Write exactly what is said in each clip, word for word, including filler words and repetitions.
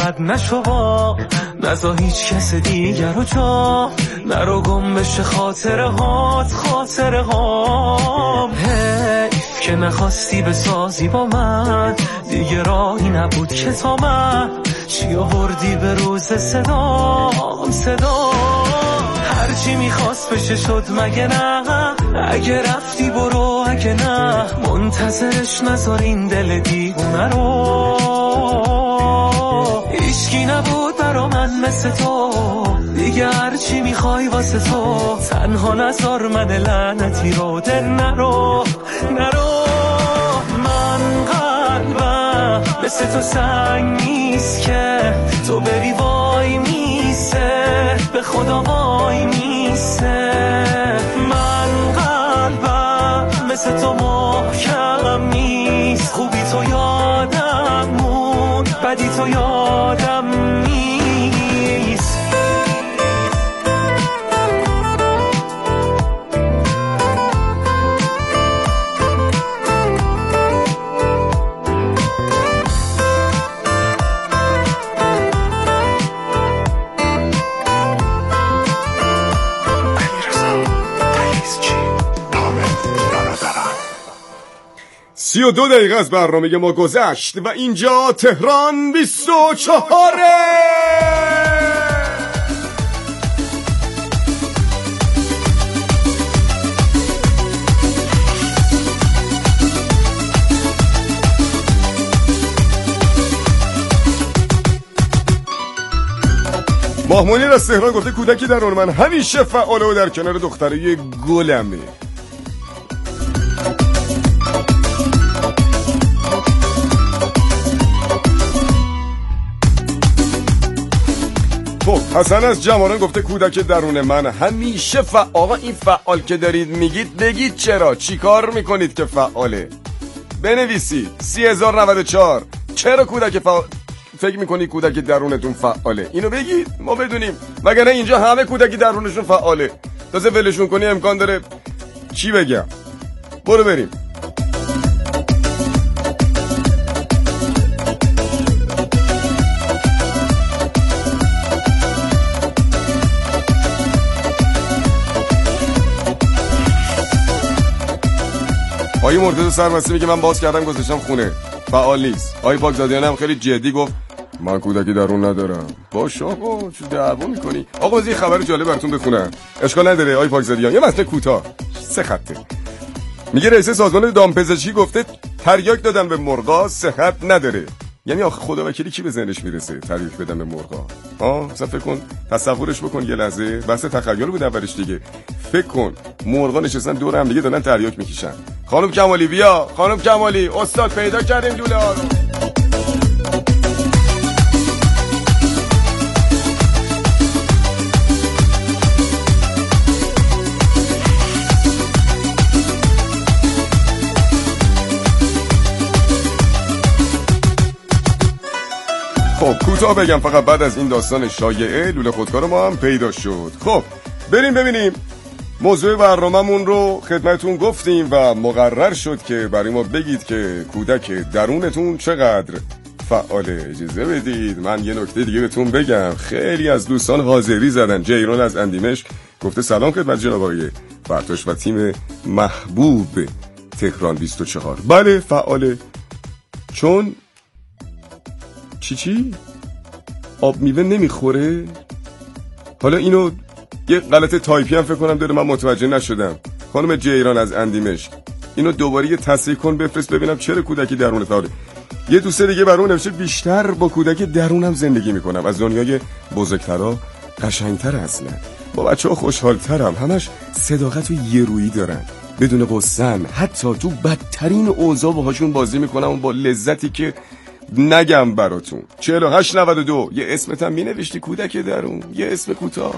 راحت نشو با نزا هیچ کس دیگر رو جا نرو گم بشه خاطره هات خاطره هام. حیف که نخواستی بسازی با من دیگه راهی نبود که تا من چی آوردی به روز صدام صدا. هرچی میخواست بشه شد مگه نه اگه رفتی برو اگه نه منتظرش نذار این دل دیوونه رو. هیچکی نبود برا من مثل تو دیگه هرچی میخوای واسه تو تنها نذار من لعنتی رو دل نرو نرو. من قلبم مثل تو سنگ نیست که تو بری وای میسه به خدا وای میسه. من قلبم مثل تو محکم نیست خوبی تو یادم مون بدی تو یادم نیست. سی و دو دقیقه از برنامه ما گذشت و اینجا تهران بیست و چهاره. ماه منیر از تهران گفته کودکی درون من همیشه فعاله و در کنار دختره گلمه. خب حسن از جوانان گفته کودک درون من همیشه فعال. آقا این فعال که دارید میگید بگید چرا چی کار میکنید که فعاله. بنویسید سی هزار و نود و چهار چرا کودک فعال فکر میکنی کودک درونتون فعاله اینو بگید ما بدونیم وگرنه اینجا همه کودکی درونشون فعاله تازه ولشون کنی امکان داره چی بگم. برو بریم. آقای مرتضی سرمستی میگه من باز کردم گذاشتم خونه فعال نیست. آقای پاکزادیان هم خیلی جدی گفت من کودکی درون ندارم. باشه آقا چه دعوا میکنی؟ آقا از این خبر جالب براتون بخونم اشکال نداره. آقای پاکزادیان یه متن کوتاه سه خطه میگه رئیس سازمان دامپزشکی گفته تریاک دادن به مرغا صحت نداره. یعنی آخه خدا وکیلی کی به ذهنش میرسه تریاک بدن به مرغا؟ ها مثلا فکر کن تصورش بکن یه لحظه بحث تخیل بود اولش دیگه. فکر کن مرغا نشستن دور هم دیگه دارن تریاک میکشن. خانم کمالی بیا خانم کمالی استاد پیدا کردیم لوله ها رو. خب کوتاه بگم فقط بعد از این داستان شایعه لوله خودکار ما هم پیدا شد. خب بریم ببینیم موضوع برنامه‌مون رو خدمتون گفتیم و مقرر شد که برای ما بگید که کودک درونتون چقدر فعاله. اجازه بدید من یه نکته دیگه بهتون بگم. خیلی از دوستان حاضری زدن. جیران از اندیمشک گفته سلام خدمت جناب آقای فرتوش و تیم محبوب تهران بیست و چهار. بله فعاله چون چی چی؟ آب میوه نمیخوره؟ حالا اینو یه غلط تایپی هم فکر کنم داره من متوجه نشدم. خانم جیران از اندیمشک اینو دوباره یه تصحیح کن بفرست ببینم چرا کودکی درون فعاله. یه دوست دیگه برام نوشته بیشتر با کودک درونم زندگی میکنم از دنیای بزرگترا قشنگتر اصلا با بچه‌ها خوشحالترم همش صداقت و یرویی دارن بدون قصن حتی تو بدترین اوضاع باهاشون بازی میکنم و با لذتی که نگم براتون. چهل و هشت نود و دو یه اسمت هم می نوشتی کودک درون یه اسم کوتاه.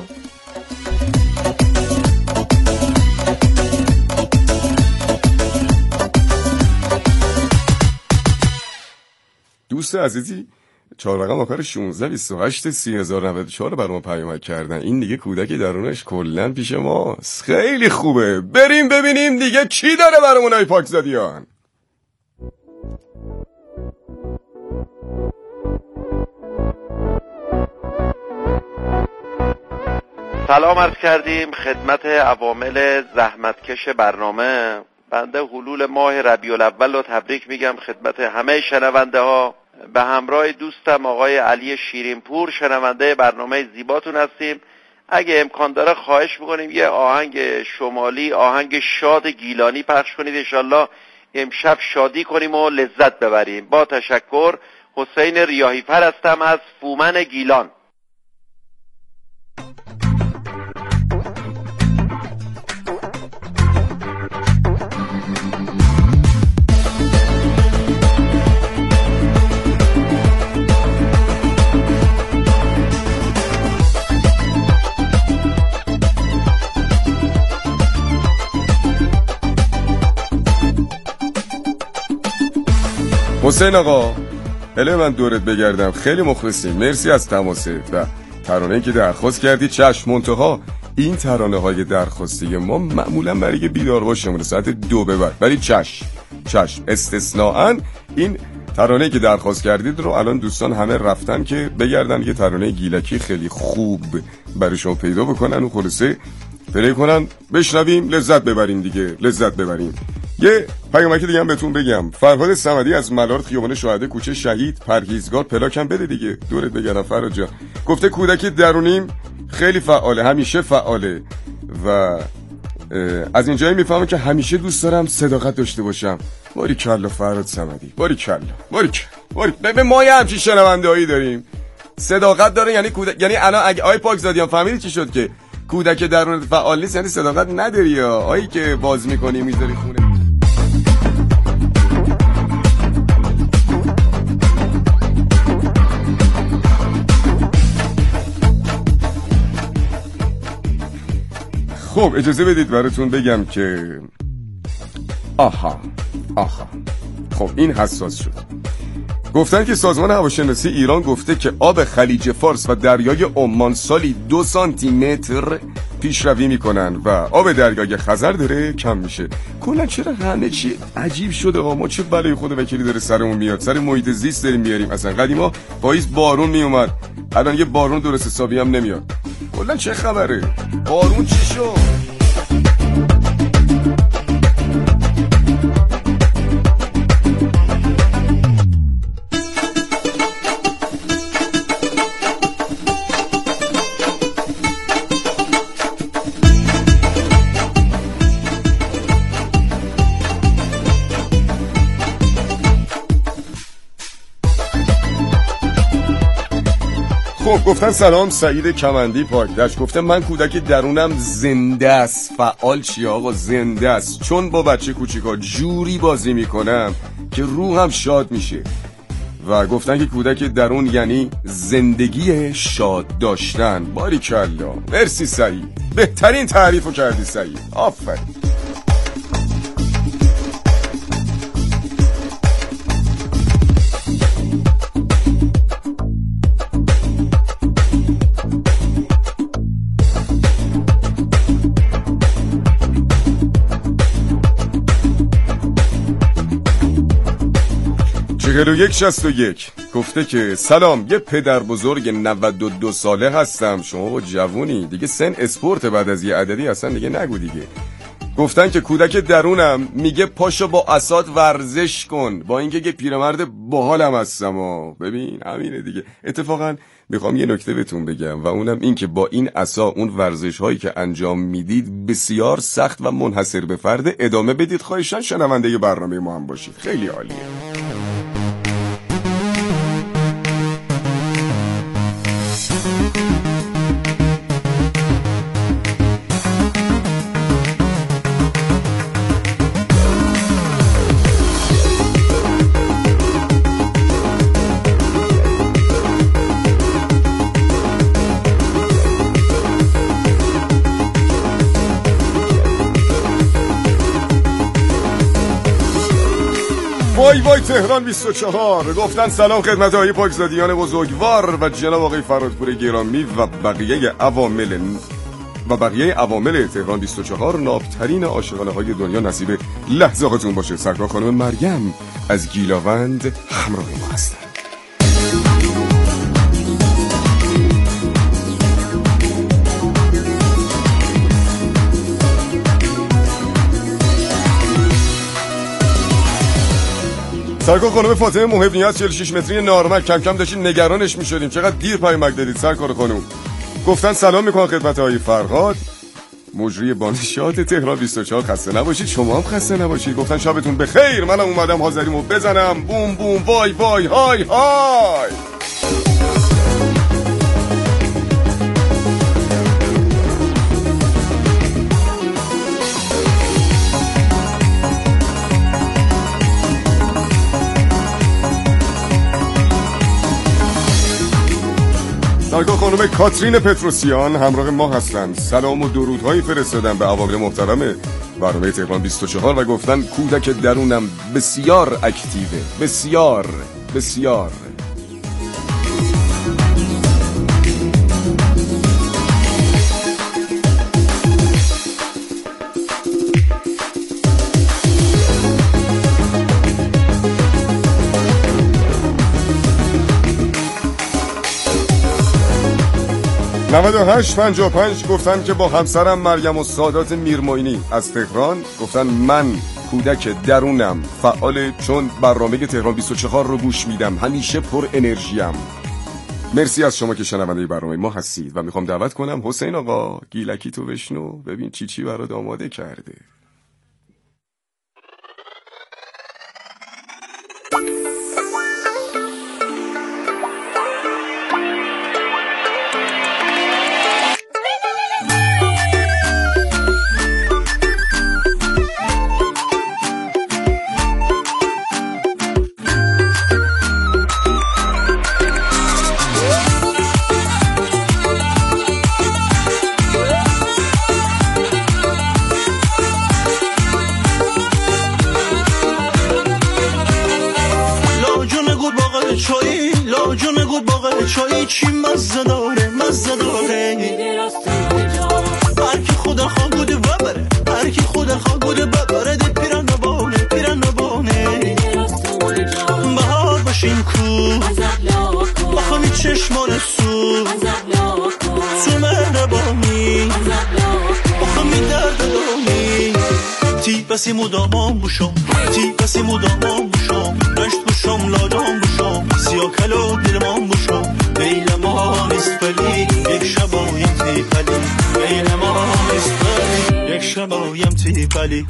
دوست عزیزی چهار رقم آخر شانزده بیست و هشت سی هزار و نود و چهار برای ما پیامک کردن. این دیگه کودک درونش کلن پیش ماست. خیلی خوبه. بریم ببینیم دیگه چی داره برامون های پاکزادیان. سلام عرض کردیم خدمت عوامل زحمتکش برنامه. بنده حلول ماه ربیع الاول رو تبریک میگم خدمت همه شنونده ها. به همراه دوستم آقای علی شیرینپور شنونده برنامه زیباتون هستیم. اگه امکان داره خواهش میکنیم یه آهنگ شمالی، آهنگ شاد گیلانی پخش کنید. انشالله امشب شادی کنیم و لذت ببریم. با تشکر. حسین ریاحی‌فر هستم از فومن گیلان. حسین آقا، اله من دورت بگردم، خیلی مخلصیم، مرسی از تماست و ترانه‌ای که درخواست کردی. چشم، منتها این ترانه های درخواستی ما معمولا برای بیدار باشمونه ساعت دو به بعد، ولی چشم چشم استثناءً این ترانه‌ای که درخواست کردید رو الان دوستان همه رفتن که بگردن یه ترانه گیلکی خیلی خوب برای شما پیدا بکنن و خلاصه پلی کنن، بشنویم، لذت ببریم دیگه، لذت ببریم. یه پیامکی دیگه هم بهتون بگم. فرهاد صمدی از ملارد خیابان شهداء کوچه شهید پرهیزگار پلاکم بده دیگه، دورت بگردم فرهاد جان. گفته کودکی درونیم خیلی فعاله، همیشه فعاله و از اینجایی میفهمم که همیشه دوست دارم صداقت داشته باشم. باری کلا فرهاد صمدی، باری کلا، باری کلا، باری. ببین ما یه همچین شنونده‌ای داریم صداقت داره، یعنی کودک، یعنی الان اگه آی پاکزادیان فهمیدی چی شد که کودک درون فعال نیست یعنی صداقت نداری، یا آیی که باز میکنی میذاری خونه. خب اجازه بدید براتون بگم که آها آها خب این حساس شد. گفتن که سازمان هواشناسی ایران گفته که آب خلیج فارس و دریای عمان سالی دو سانتی متر پیشروی میکنن و آب دریای خزر داره کم میشه. کلا چرا همه چی عجیب شده ها؟ ما چه بلای خود وکیلی داره سرمون میاد، سر محیط زیست داریم میاریم. اصلا قدیما پاییز بارون میومد، الان یه بارون درست حسابی هم نمیاد. کلا چه خبره؟ بارون چی شد؟ خب گفتن سلام سعید کمندی پاکدشت، گفته من کودک درونم زنده است. فعال چیه آقا؟ زنده است، چون با بچه کوچیکا جوری بازی میکنم که روحم شاد میشه. و گفتن که کودک درون یعنی زندگی شاد داشتن. باریکلا، مرسی سعید، بهترین تعریفو کردی سعید، آفرین. چهل و یک شصت و یک گفته که سلام، یه پدر بزرگ نود و دو ساله هستم. شما با جوونی دیگه، سن اسپورت، بعد از یه عددی اصلا دیگه نگو دیگه. گفتن که کودک درونم میگه پاشو با عصات ورزش کن، با اینکه یه پیرمرد باحالم هستم و ببین همینه دیگه. اتفاقا میخوام یه نکته بهتون بگم و اونم این که با این عصا اون ورزش هایی که انجام میدید بسیار سخت و منحصر به فرد، ادامه بدید خواهشاً، شنونده برنامه ما هم باشید، خیلی عالیه. وای وای تهران بیست و چهار گفتن سلام خدمت آقای پاکزادیان بزرگوار و جناب آقای فرادپور گرامی و بقیه عوامل و بقیه عوامل تهران بیست و چهار. نابترین عاشقانه های دنیا نصیب لحظه هاتون باشه. سرکار خانم مریم از گیلاوند همراه ما هستن. سرکار خانم فاطمه محب نیاز چهل و شش متری نارمک، کم کم داشتین نگرانش میشدیم چقدر دیر پیامک دادید سرکار خانم. گفتن سلام میکنم خدمت آقای فرهاد مجری بانشات تهران بیست و چهار، خسته نباشید. شما هم خسته نباشید. گفتن شبتون بخیر. منم اومدم حاضریمو بزنم. بوم بوم وای وای های های. سرکار خانم کاترین پتروسیان همراه ما هستند. سلام و درودهایی فرستادن به عوامل محترم برنامه تهران بیست و چهار و گفتن کودک درونم بسیار اکتیوه، بسیار بسیار. نود و هشت پنجاه و پنج گفتن که با همسرم مریم و سادات میرموینی از تهران گفتن من کودک درونم فعال چون برنامه تهران بیست و چهار رو گوش میدم، همیشه پر انرژیم. مرسی از شما که شنونده برنامه ما هستید و میخوام دعوت کنم حسین آقا گیلکی تو بشنو ببین چی چی برات آماده کرده. چای چی مزه داره مزه داره هر کی خدا خواه بوده ببره هر کی خدا خواه بوده ببره ده پیرن نبانه پیرن نبانه بهار باشیم کو بخوامی چشمان سو تو مهربانی بخوامی درد دانی تی بسی مدامان بوشم تی بسی مدامان بوشم رشت بوشم لاجان بوشم سیاه کلو دلمان بوشم بیل ما نیست پلی یک شبایم تی پلی بیل ما نیست پلی یک شبایم تی پلی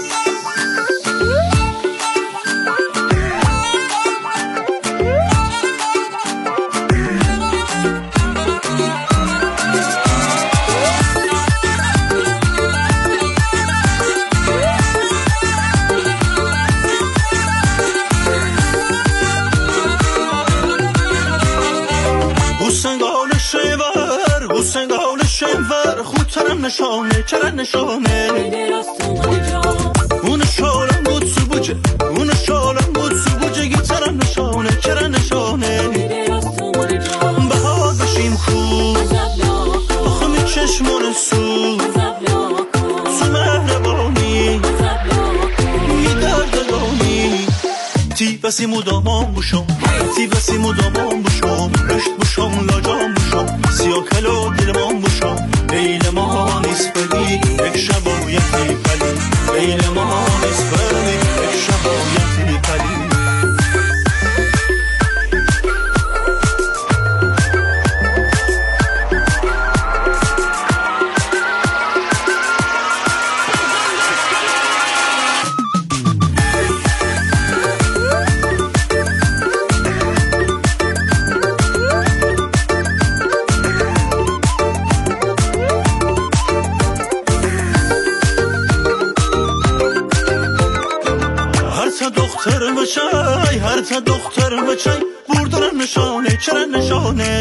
شنور خودترم نشانه چرا نشانه اون شالم بود سبوجه اون شالم بود سبوجه گیترم نشانه چرا نشانه بهار بشیم خوب بخوامی چشمان سو تو مهربانی می درد دانی تی بسی مدامان بوشم تی بسی مدامان بوشم رشت بوشم لاجان بوشم سیاه کلو دلمان بوشم بیل ما نیست پلی یک شبایم تی پلی بیل ما نیست پلی یک شبایم تی پلی بچای هر تا دختر بچای بردارم نشانه چرا نشانه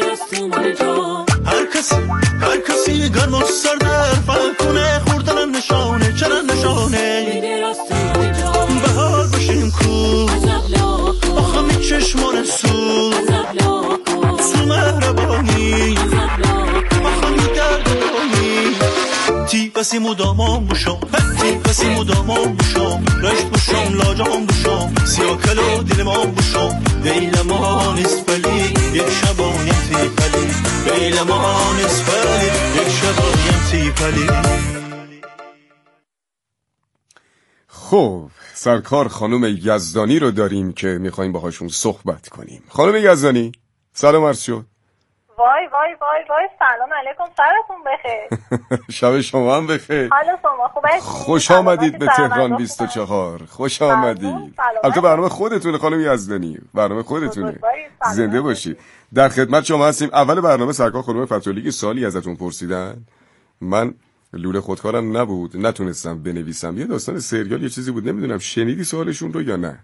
هر کسی هر کسی گرم و سردر فهم کنه خوردنم نشانه چرا نشانه بهار بشیم کو بخوامی چشمان سو تو مهربانی بخوامی درد دانی تی بسی مدامان بوشم تی بسی مدامان بوشم رشت بوشم لاجان بوشم سیاه کلو دلمان بوشم بیل ما نیست پلی یک شبایم تی پلی بیل ما نیست پلی یک شبایم تی پلی. خب سرکار خانم یزدانی رو داریم که میخواییم باهاشون صحبت کنیم. خانم یزدانی سلام عرض شد. وای وای وای وای سلام علیکم، شبتون بخیر. شب شما هم بخیر. حال شما خوبه؟ خوش آمدید به تهران بیست و چهار. خوش آمدید. البته برنامه خودتونه خانم یزدانی، برنامه خودتونه. زنده باشید. در خدمت شما هستیم. اول برنامه سرکار خانم فتحعلی سوالی ازتون پرسیدن. من لوله خودکارم نبود، نتونستم بنویسم. یه داستان سریال یه چیزی بود، نمیدونم شنیدی سوالشون رو یا نه؟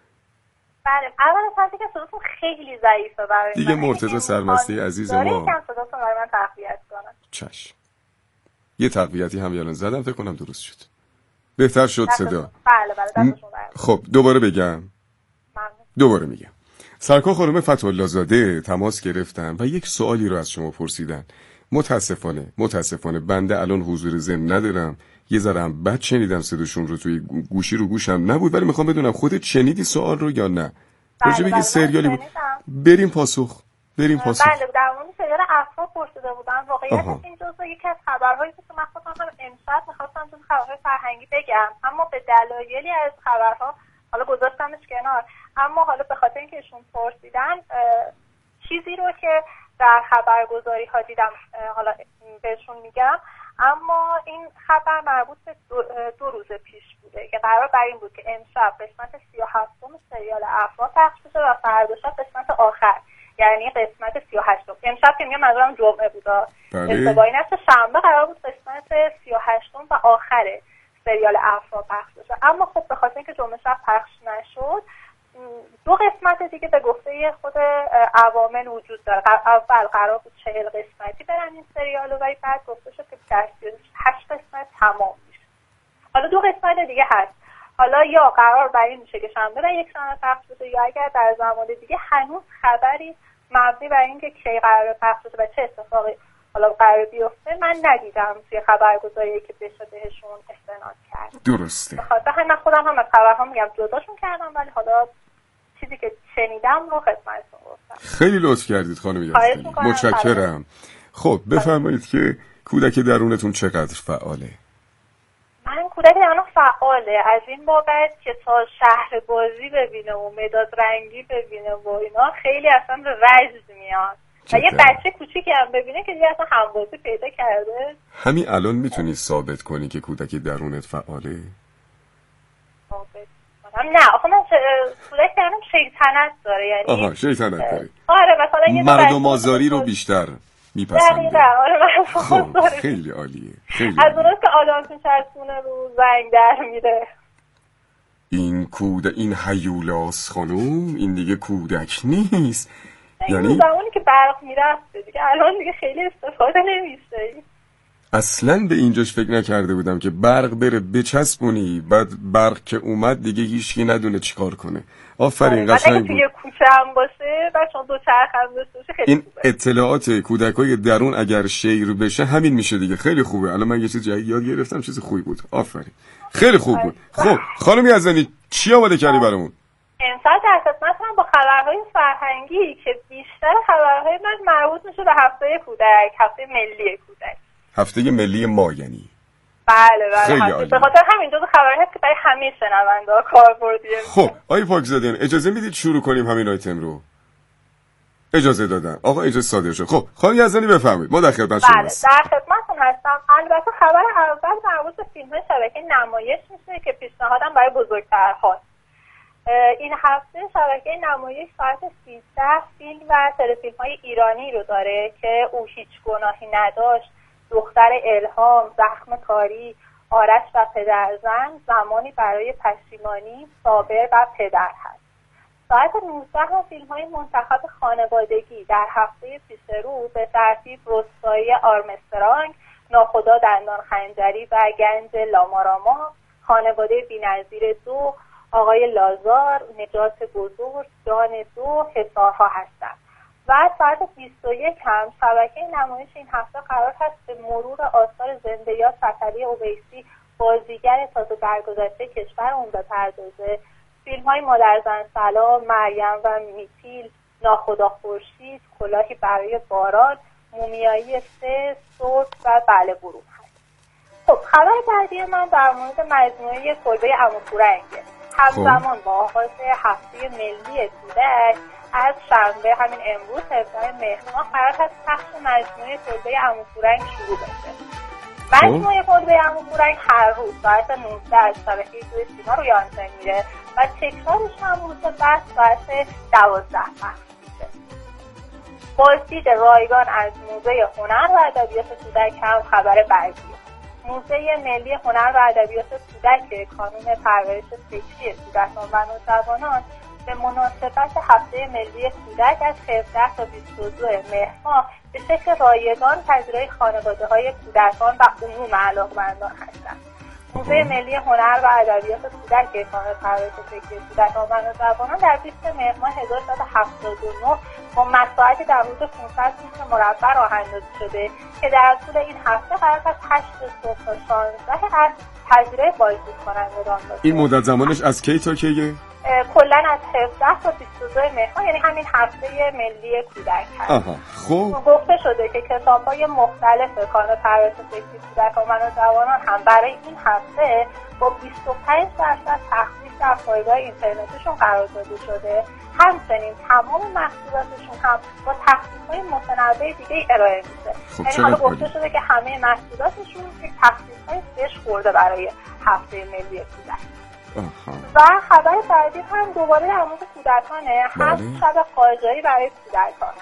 بله، اول از اینکه صداتون خیلی ضعیفه برای دیگه مرتضی سرمستی عزیز ما. یکم صداتون برای من تقویت کنم. چشم. یه تقویتی هم الان زدم، فکر کنم درست شد. بهتر شد صدا. بله بله دستشون برم. خب دوباره بگم. ممنون. دوباره میگم. سرکار خانم فتحعلی زاده تماس گرفتن و یک سوالی رو از شما پرسیدن. متاسفانه متاسفانه بنده الان حضور ذهن ندارم. یه ذره هم بد شنیدم صداشون رو، توی گوشی رو گوشم نبود، ولی میخوام بدونم خودت شنیدی سوال رو یا نه؟ راجع به یه سریالی بود. بریم پاسخ. بریم پاسخ. بله، در مورد سریال افراد پرسیده بودن. واقعیت این جزء یکی از خبرهایی که من خودم هم امشب می‌خواستم تو خبرهای فرهنگی بگم، اما به دلایلی از خبرها حالا گذاشتمش کنار. اما حالا به خاطر اینکه ایشون پرسیدن، چیزی رو که در خبرگزاری ها دیدم حالا بهشون میگم. اما این خبر مربوط به دو, دو روز پیش بوده که قرار بر این بود که امشب قسمت سی و هفتم سریال افراد پخش بشه و فردا شب قسمت آخر، یعنی قسمت سی و هشتم. امشب که میگم منظورم جمعه بود، اشتباهی نشه، شنبه قرار بود قسمت سی و هشتم و آخر سریال افراد پخش بشه. اما خب به خاطر اینکه جمعه شب پخش نشد، دو قسمت دیگه به گفته خود عوامل وجود داره. اول قرار بود چهل قسمتی برن این سریال، ولی بعد گفته شد که در هشت قسمت تمام میشه. حالا دو قسمت دیگه هست. حالا یا قرار بر این میشه که شنبه و یک شنبه پخش بشه، یا اگر در زمان دیگه هنوز خبری مبنی بر اینکه کی قرار پخش بشه و چه اتفاقی حالا قرار بیفته من ندیدم توی خبرگزاری که بشه بهشون استناد کرد. درسته. بخاطر همین خودم هم از خبرها میگم جداشون کردم، ولی حالا چیزی که شنیدم رو خدمتتون گفتم. خیلی لطف کردید خانم یزدانی. متشکرم. خب بفرمایید که کودک درونتون چقدر فعاله؟ من کودک درونم فعاله از این بابت که تا شهر بازی ببینه و مداد رنگی ببینه و اینا خیلی اصلا رجز میاد. و یه بچه کوچیکی هم ببینه که دیگه اصلا همبازی پیدا کرده. همین الان میتونی ثابت کنی که کودک درونت فعاله؟ ثابت نه، آخه من کودک درونم شیطنت داره، یعنی آها شیطنت داره. آره مثلا یه مردم آزاری رو بیشتر میپسنده. آره من خب خیلی عالیه. خیلی از اوناست که آدم تو چشمونه رو زنگ در میره. این کودک، این هیولاس خانوم، این دیگه کودک نیست. یعنی زمانی که برق میرفته دیگه، الان دیگه خیلی استفاده نمیشه. اصلا به اینجاش فکر نکرده بودم که برق بره بچسبونی، بعد برق که اومد دیگه هیچکی ندونه چیکار کنه. آفرین قشنگ بود. توی کوچه هم باشه و چون دو چرخ هم داشته باشه خیلی این خوبه. اطلاعات کودکای درون اگر شیر بشه همین میشه دیگه. خیلی خوبه. الان من یه چیز جدید یاد گرفتم، چیز خوبی بود. آفرین. خیلی خوب بود. خب خانم یزدانی چی آماده کردی برامون؟ امسال در خدمتتونم با خبرهای فرهنگی که بیشتر خبرهای من مربوط میشه به هفته کودک، هفته ملی کودک. هفته ملی ما یعنی؟ بله بله. خیلی عالی. به خاطر همین جزو خبرهایی هست که برای همه شنونده‌ها کاربردیه. خب آقای پاکزادیان اجازه میدید شروع کنیم همین آیتم رو؟ اجازه دادن. آقا اجازه صادر شد. خب خانم یزدانی بفرمایید. ما در خدمت شما هستیم. بله در خدمتتون هستم. البته خبر اول مربوط به فیلم‌های شبکه نمایش میشه که پیشنهادم برای بزرگترها. این هفته شبکه نمایش ساعت سیزده فیلم و تلفیلم‌های ایرانی رو داره که او هیچ گناهی نداشت، دختر الهام، زخم کاری، آرش و پدرزن، زمانی برای پشیمانی، صابر و پدر هست. ساعت نوزده هم فیلم‌های منتخب خانوادگی در هفته پیش رو به ترتیب رستایی آرمسترانگ، ناخدا دندان خنجری و گنج لاماراما، خانواده بی‌نظیر دو، آقای لازار، نجات بزرگ، جان دو، حصارها هستند. و ساعت بیست و یک هم شبکه نمایش این هفته قرار هست به مرور آثار زنده یاد فتحعلی اویسی، بازیگر تازه درگذشته کشورمون بپردازه. فیلم های مادرزن سلام، مریم و میتیل، ناخدا خورشید، کلاهی برای باران، مومیایی سه، سرد و بله برون هست. خب خبر بعدی من در مورد مجموعه کلبه عموپورنگه. همزمان با آغاز هفته ملی کودک از شنبه همین امروز هفدهم مهر ماه قرار هست پخش مجموعه کلبه عموپورنگ شروع بشه. مجموعه کلبه عموپورنگ هر روز ساعت نوزده از شبکه دو سیما روی آنتن میره و تکرارش هم روز بعد ساعت دوازده پخش میشه. بازدید رایگان از موزه هنر و ادبیات کودک هم خبر بعدیه. موزه ملی هنر و ادبیات کودک کانون پرورش فکری کودکان و نوجوانان به مناسبت هفته ملی کودک از هفده تا بیست و دو مهر ماه به شکل رایگان پذیرای خانواده‌های کودکان و عموم علاقه‌مندان هستند. موزه ملی هنر و ادبیات کودک کانون پرورش فکری کودکان و نوجوانان در بیست مهر ماه هزار و سیصد و هفتاد و نه با مساحتی در حدود پانصد متر مربع راه‌اندازی شده که در طول این هفته قرار است هشت صبح تا شانزده عصر پذیرای بازدید کنندگان باشه. این مدت زمانش از کی تا کیه؟ کلا از هفده تا بیست و دو مهر ماه، یعنی همین هفته ملی کودک هست. آها خب گفته شده که کتاب‌های مختلف کانون پرورش فکری کودکان و نوجوانان هم برای این هفته با بیست و پنج درصد تخفیف در پایگاه اینترنتیشون قرار داده شده. همچنین تمام محصولاتشون هم با تخفیف‌های متنوع دیگه ارائه میشه. خب یعنی حالا گفته شده که همه محصولاتشون یک تخفیف‌های بهش خورده برای هفته ملی کودک. آها. و خبر بعدی هم دوباره در مورد کودکانه. هفت شب قاجاری برای کودکان.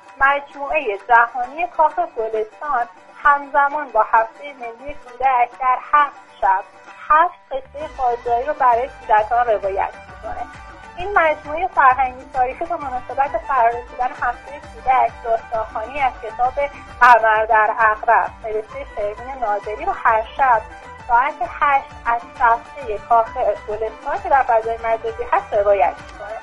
مجموعه جهانی کاخ گلستان همزمان با هفته ملی کودک در هفت شب هفت قصه قاجاری رو برای کودکان روایت میکنه. این مجموعه فرهنگی تاریخی به مناسبت فرارسیدن هفته کودک داستانخوانی از کتاب قمر در عقرب نوشته شروین نادری رو هر شب ساعت هشت از صفحه کاخ گلستان که در فضای مجازی هست روایت میکنه.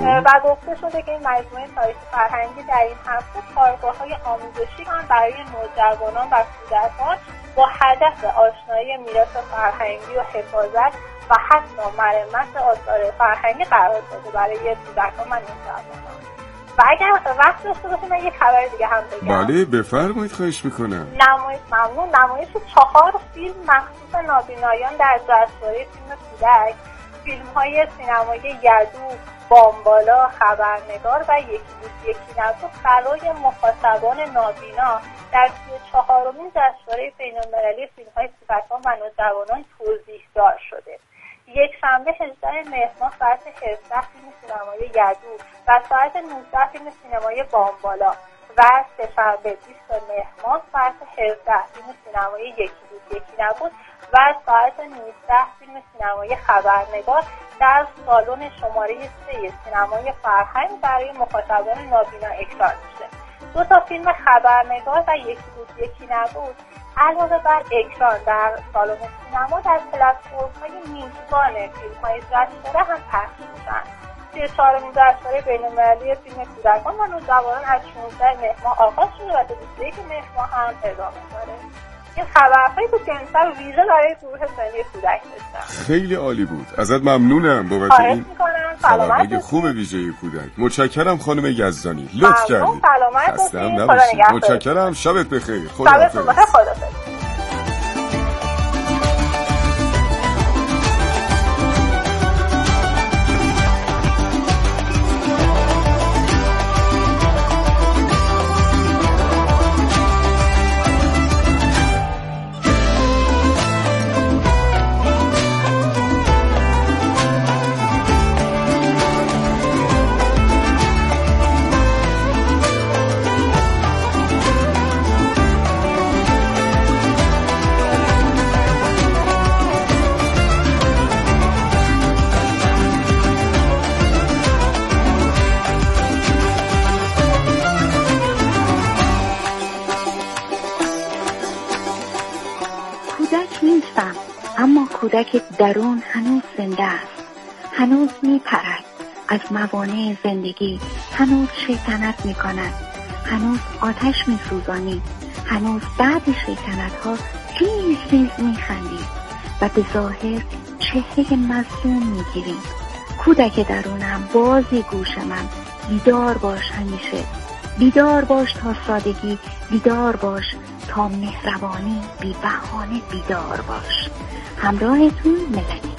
و گفته شده که این مجموعه تاریخی فرهنگی در این هفته کارگاه‌های آموزشی هم برای نوجوانان و کودکان با هدف آشنایی میراث فرهنگی و حفاظت و حتی مرمت آثار فرهنگی قرار داده برای کودکان و نوجوانان. و اگر وقت داشته باشیم من یک خبر دیگه هم بگم. بله بفرمایید، خواهش میکنم. نمایش ممنون نمایش چهار فیلم مخصوص نابینایان در جشنواره فیلم کودک، فیلم‌های سینمایی یدو، بامبالا، خبرنگار و یکی بود یکی نبود برای مخاطبان نابینا در سی و چهارمین جشنواره بین‌المللی فیلم‌های کودکان و نوجوانان توضیح دار شده. یک شنبه هجدهم مهر ماه ساعت هفده فیلم سینمایی یدو و ساعت نوزده فیلم سینمایی بامبالا و سه‌شنبه بیست مهر ماه ساعت هفده فیلم سینمایی یکی بود یکی نبود و ساعت نوزده فیلم سینمایی خبرنگار در سالن شماره سه سینمای فرهنگ برای مخاطبان نابینا اکران میشه. دو تا فیلم خبرنگار و یکی بود یکی نبود علاوه بر اکران در سالن سینما در پلتفرم‌های میزبان فیلم‌های جشنواره هم پخش میشن. سی و چهارمین جشنواره بین‌المللی فیلم کودکان و نوجوانان از شانزده مهر ماه آغاز شده و تا بیست و یک مهر ماه هم ادامه داره. این خبرهایی بود که امسال ویژه برای گروه سنی کودک داشتم. خیلی عالی بود. ازت ممنونم بابت این خبرهای خوب ویژه کودک. متشکرم خانم یزدانی. لطف کردید. خسته نباشید. متشکرم. شبت بخیر. خداحافظ. خداحافظ. کودک درون هنوز زنده است، هنوز می پرد از موانع زندگی، هنوز شیطنت می کند، هنوز آتش می سوزانی، هنوز بعد شیطنت ها ریز ریز می خندی و به ظاهر چهره مظلوم می گیری. کودک درونم بازی گوش من، بیدار باش همیشه، بیدار باش تا سادگی، بیدار باش تا مهربانی بی بهانه بیدار باش. همراهتون ملنی.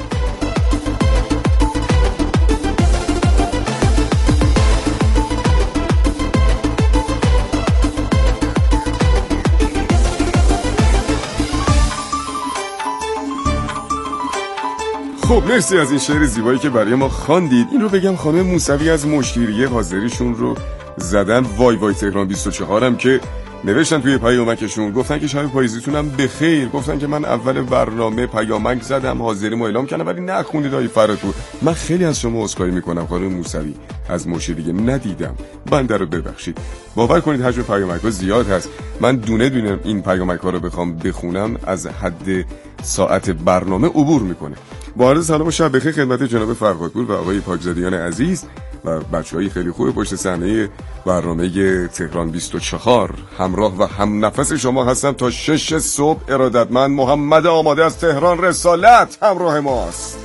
خب مرسی از این شعر زیبایی که برای ما خواندید. این رو بگم خانم موسوی از مشیریه حاضریشون رو زدن. وای وای تهران بیست و چهار هم که نوشتن توی پیامکشون، گفتن که شب پاییزیتونم بخیر. گفتن که من اول برنامه پیامک زدم حاضریم اعلام کردم ولی نخوندید آقای فراتور. من خیلی از شما عذرخواهی میکنم خانم موسوی از مشیریه، ندیدم، بنده رو ببخشید. باور کنید حجم پیامک‌ها زیاد هست. من دونه دونه این پیامک‌ها رو بخوام بخونم از حد ساعت برنامه عبور میکنه. با عرض سلام و شب بخیر خدمت جناب فرهادپور و آقای پاکزادیان عزیز و بچه‌های خیلی خوب پشت صحنه برنامه تهران بیست و چهار. همراه و هم نفس شما هستم تا شش صبح. ارادتمند محمد آماده از تهران رسالت همراه ماست.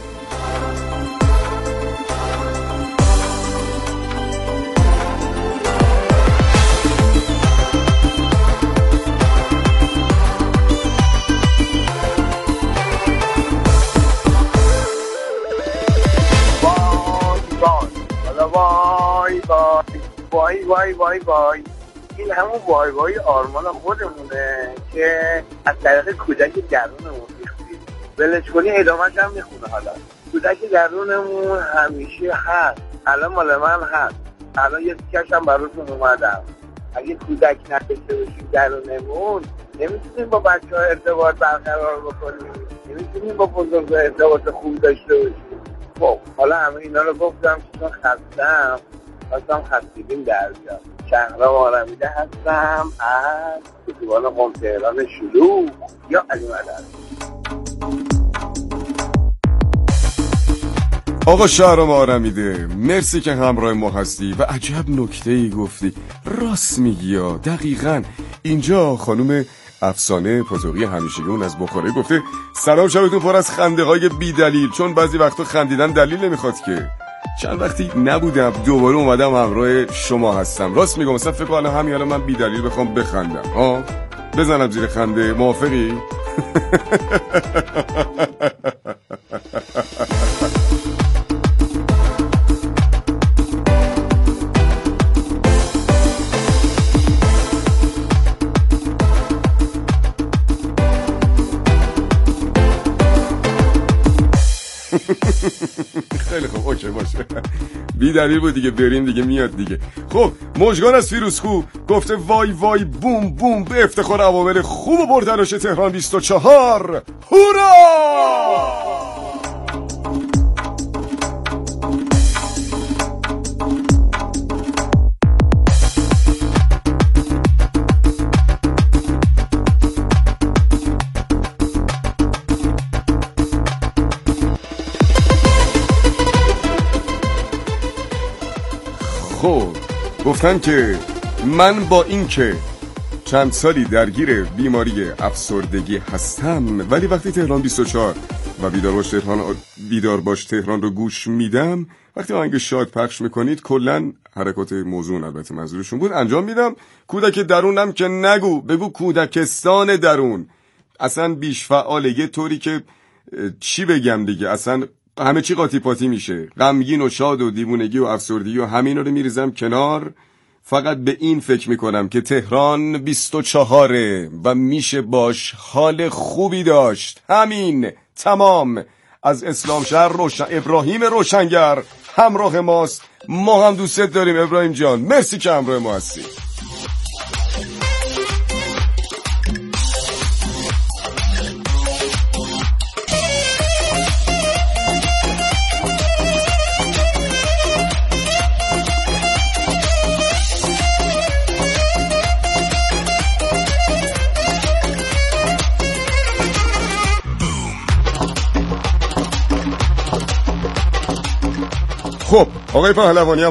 وای وای وای وای این همون وای وای آرمان خودمونه که از طریق کودک درونمون میخونیم. ولش کنی ادامه‌ش هم میخونه. حالا کودک درونمون همیشه هست، الان مال من هست، الان یه تیکش هم براتون اومدم. اگه کودک نداشته باشیم درونمون نمیتونیم با بچه ها ارتباط برقرار بکنیم، نمیتونیم با بزرگ ارتباط خوب داشته باشیم. خب حالا همه اینا رو گفتم که چون خستم خواستم خستگیم در جا. شهرام آرمیده هستم از اتوبان قم تهران شلوغ یا علی مدد. آقا شهرام آرمیده مرسی که همراه ما هستی و عجب نکته‌ای گفتی. راست میگی یا دقیقاً. اینجا خانم افسانه پاتوقی همیشگیمون از بخاری گفته سلام شبتون پر از خنده‌های بی دلیل، چون بعضی وقتا خندیدن دلیل نمیخواد که. چند وقتی نبودم دوباره اومدم همراه شما هستم. راست میگم مثلا فکر کنم همین الان من بی دلیل بخوام بخندم ها بزنم زیر خنده. موافقی؟ خیلی خوب اوکی باشه. بی دلیل بود دیگه، بریم دیگه میاد دیگه. خب مژگان از فیروزکو گفته وای وای بوم بوم به افتخار عوامل خوب و پرتلاش تهران بیست و چهار. هورا! خب گفتن که من با این که چند سالی درگیر بیماری افسردگی هستم ولی وقتی تهران بیست و چهار و بیدار باش تهران بیدار باش تهران رو گوش میدم، وقتی آهنگ شاد پخش میکنید کلن حرکات موضوع البته منظورشون بود انجام میدم. کودک درونم که نگو، بگو کودکستان درون. اصلا بیش فعاله، یه طوری که چی بگم دیگه، اصلا همه چی قاطی پاتی میشه. غمگین و شاد و دیوونگی و افسردگی و همین رو میریزم کنار. فقط به این فکر میکنم که تهران بیست و چهاره و میشه باش حال خوبی داشت. همین تمام. از اسلام شهر روشن ابراهیم روشنگر همراه ماست. ما هم دوستت داریم ابراهیم جان، مرسی که همراه ما هستی. خب آقای پهلوانی